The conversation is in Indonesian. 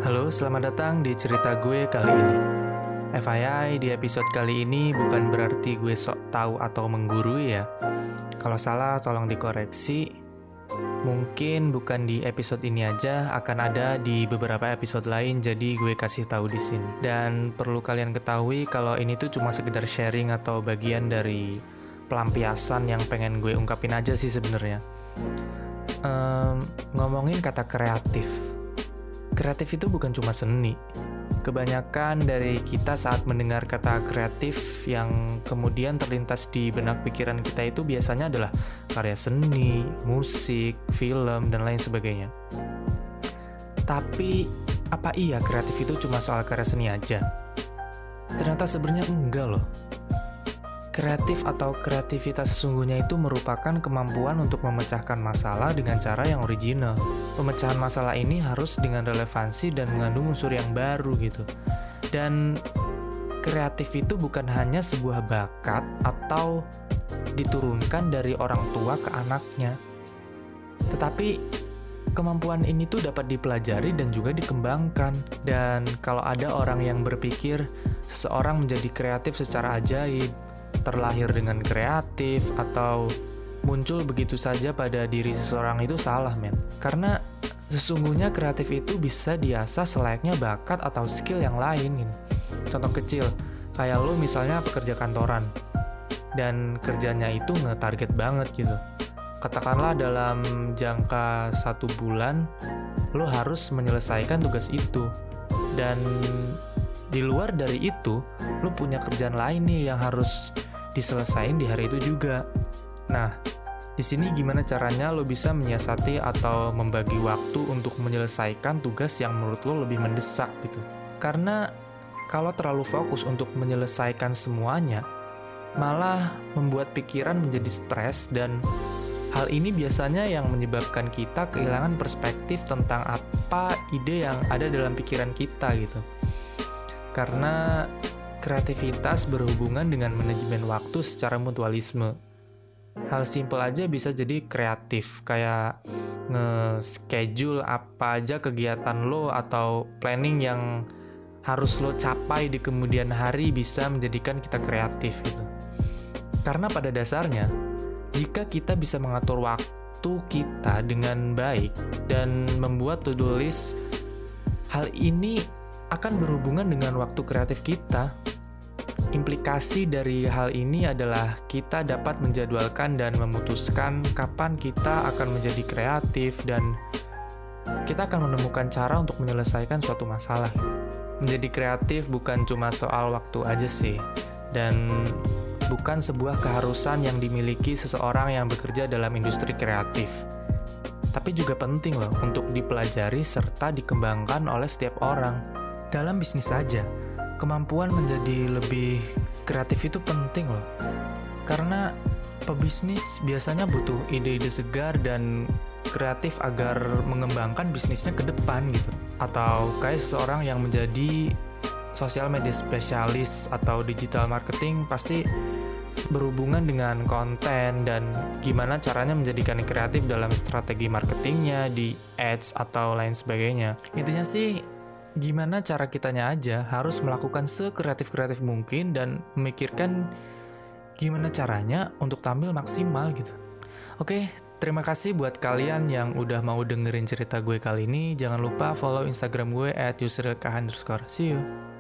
Halo, selamat datang di cerita gue kali ini. FYI, di episode kali ini bukan berarti gue sok tahu atau menggurui ya. Kalau salah, tolong dikoreksi. Mungkin bukan di episode ini aja, akan ada di beberapa episode lain, jadi gue kasih tahu di sini. Dan perlu kalian ketahui kalau ini tuh cuma sekedar sharing atau bagian dari pelampiasan yang pengen gue ungkapin aja sih sebenarnya. Ngomongin kata kreatif. Kreatif itu bukan cuma seni. Kebanyakan dari kita saat mendengar kata kreatif yang kemudian terlintas di benak pikiran kita itu biasanya adalah karya seni, musik, film, dan lain sebagainya. Tapi, apa iya kreatif itu cuma soal karya seni aja? Ternyata sebenarnya enggak loh. Kreatif atau kreativitas sesungguhnya itu merupakan kemampuan untuk memecahkan masalah dengan cara yang original. Pemecahan masalah ini harus dengan relevansi dan mengandung unsur yang baru gitu. Dan kreatif itu bukan hanya sebuah bakat atau diturunkan dari orang tua ke anaknya. Tetapi kemampuan ini tuh dapat dipelajari dan juga dikembangkan. Dan kalau ada orang yang berpikir seseorang menjadi kreatif secara ajaib, terlahir dengan kreatif, atau muncul begitu saja pada diri seseorang, itu salah men. Karena sesungguhnya kreatif itu bisa diasah selayaknya bakat atau skill yang lain gitu. Contoh kecil, kayak lo misalnya pekerja kantoran dan kerjanya itu nge-target banget gitu. Katakanlah dalam jangka 1 bulan lo harus menyelesaikan tugas itu. Dan di luar dari itu, lo punya kerjaan lain nih yang harus diselesain di hari itu juga. Nah, di sini gimana caranya lo bisa menyiasati atau membagi waktu untuk menyelesaikan tugas yang menurut lo lebih mendesak gitu. Karena kalau terlalu fokus untuk menyelesaikan semuanya, malah membuat pikiran menjadi stres, dan hal ini biasanya yang menyebabkan kita kehilangan perspektif tentang apa ide yang ada dalam pikiran kita gitu. Karena kreativitas berhubungan dengan manajemen waktu secara mutualisme. Hal simpel aja bisa jadi kreatif, kayak nge-schedule apa aja kegiatan lo atau planning yang harus lo capai di kemudian hari bisa menjadikan kita kreatif gitu. Karena pada dasarnya, jika kita bisa mengatur waktu kita dengan baik dan membuat to-do list, hal ini akan berhubungan dengan waktu kreatif kita. Implikasi dari hal ini adalah kita dapat menjadwalkan dan memutuskan kapan kita akan menjadi kreatif, dan kita akan menemukan cara untuk menyelesaikan suatu masalah. Menjadi kreatif bukan cuma soal waktu aja sih, dan bukan sebuah keharusan yang dimiliki seseorang yang bekerja dalam industri kreatif. Tapi juga penting loh untuk dipelajari serta dikembangkan oleh setiap orang. Dalam bisnis saja, kemampuan menjadi lebih kreatif itu penting loh. Karena pebisnis biasanya butuh ide-ide segar dan kreatif agar mengembangkan bisnisnya ke depan gitu. Atau kayak seseorang yang menjadi social media spesialis atau digital marketing pasti berhubungan dengan konten dan gimana caranya menjadikan kreatif dalam strategi marketingnya, di ads atau lain sebagainya. Intinya sih, gimana cara kitanya aja harus melakukan sekreatif-kreatif mungkin dan memikirkan gimana caranya untuk tampil maksimal gitu. Oke, terima kasih buat kalian yang udah mau dengerin cerita gue kali ini. Jangan lupa follow Instagram gue @yusrilkah_. See you.